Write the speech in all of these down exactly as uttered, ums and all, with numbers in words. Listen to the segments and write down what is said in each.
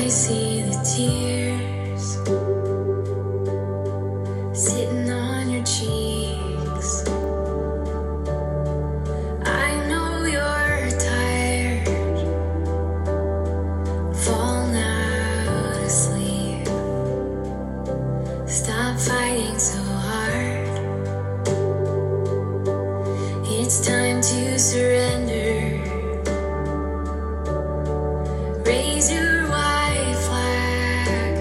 I see the tears sitting on your cheeks. I know you're tired, falling out asleep. Stop fighting so hard. It's time to surrender. Raise your white flag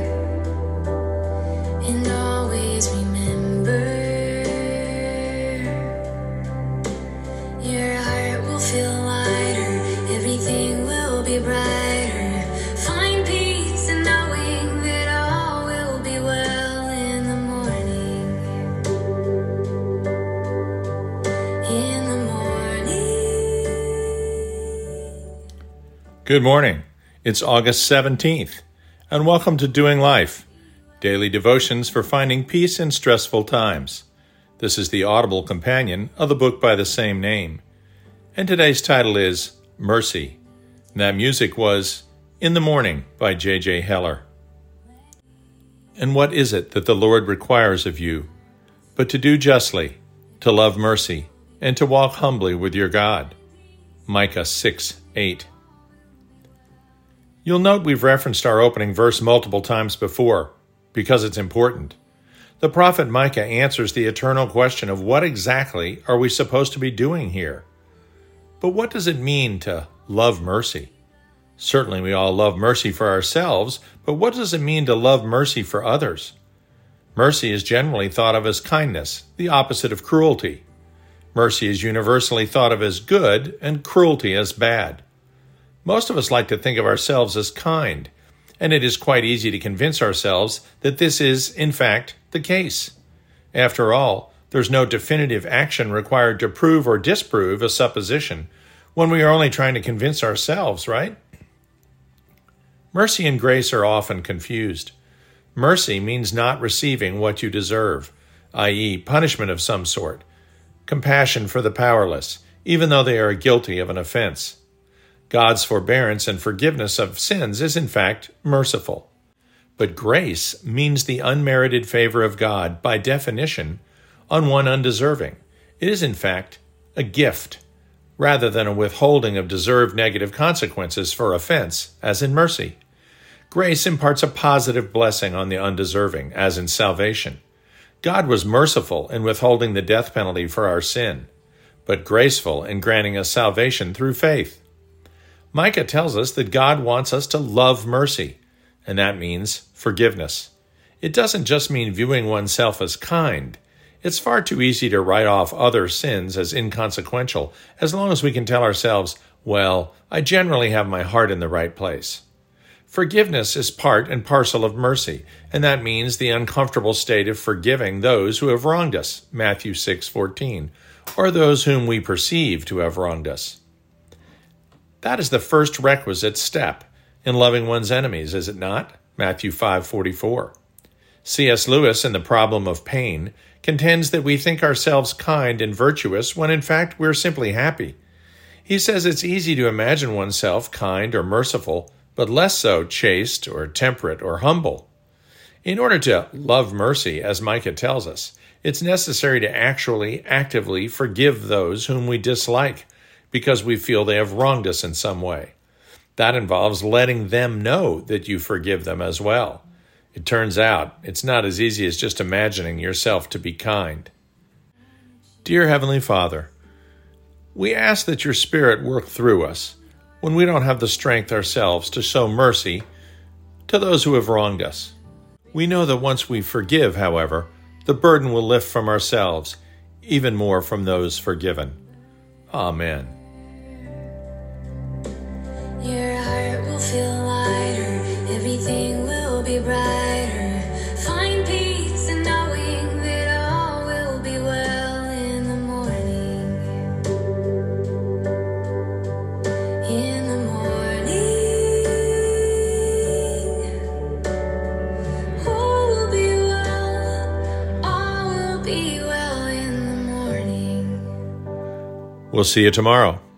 and always remember, your heart will feel lighter, everything will be brighter. Find peace in knowing that all will be well in the morning. In the morning. Good morning. It's August seventeenth, and welcome to Doing Life, daily devotions for finding peace in stressful times. This is the audible companion of the book by the same name, and today's title is Mercy. And that music was In the Morning by J J Heller. And what is it that the Lord requires of you, but to do justly, to love mercy, and to walk humbly with your God? Micah six eight. You'll note we've referenced our opening verse multiple times before, because it's important. The prophet Micah answers the eternal question of what exactly are we supposed to be doing here? But what does it mean to love mercy? Certainly we all love mercy for ourselves, but what does it mean to love mercy for others? Mercy is generally thought of as kindness, the opposite of cruelty. Mercy is universally thought of as good and cruelty as bad. Most of us like to think of ourselves as kind, and it is quite easy to convince ourselves that this is, in fact, the case. After all, there's no definitive action required to prove or disprove a supposition when we are only trying to convince ourselves, right? Mercy and grace are often confused. Mercy means not receiving what you deserve, that is, punishment of some sort, compassion for the powerless, even though they are guilty of an offense. God's forbearance and forgiveness of sins is in fact merciful. But grace means the unmerited favor of God, by definition, on one undeserving. It is in fact a gift, rather than a withholding of deserved negative consequences for offense, as in mercy. Grace imparts a positive blessing on the undeserving, as in salvation. God was merciful in withholding the death penalty for our sin, but graceful in granting us salvation through faith. Micah tells us that God wants us to love mercy, and that means forgiveness. It doesn't just mean viewing oneself as kind. It's far too easy to write off other sins as inconsequential, as long as we can tell ourselves, well, I generally have my heart in the right place. Forgiveness is part and parcel of mercy, and that means the uncomfortable state of forgiving those who have wronged us, Matthew six fourteen, or those whom we perceive to have wronged us. That is the first requisite step in loving one's enemies, is it not? Matthew five forty-four. C S Lewis, in The Problem of Pain, contends that we think ourselves kind and virtuous when in fact we're simply happy. He says it's easy to imagine oneself kind or merciful, but less so chaste or temperate or humble. In order to love mercy, as Micah tells us, it's necessary to actually, actively forgive those whom we dislike, because we feel they have wronged us in some way. That involves letting them know that you forgive them as well. It turns out it's not as easy as just imagining yourself to be kind. Dear Heavenly Father, we ask that your Spirit work through us when we don't have the strength ourselves to show mercy to those who have wronged us. We know that once we forgive, however, the burden will lift from ourselves, even more from those forgiven. Amen. Your heart will feel lighter, everything will be brighter. Find peace in knowing that all will be well in the morning. In the morning, all will be well, all will be well in the morning. We'll see you tomorrow.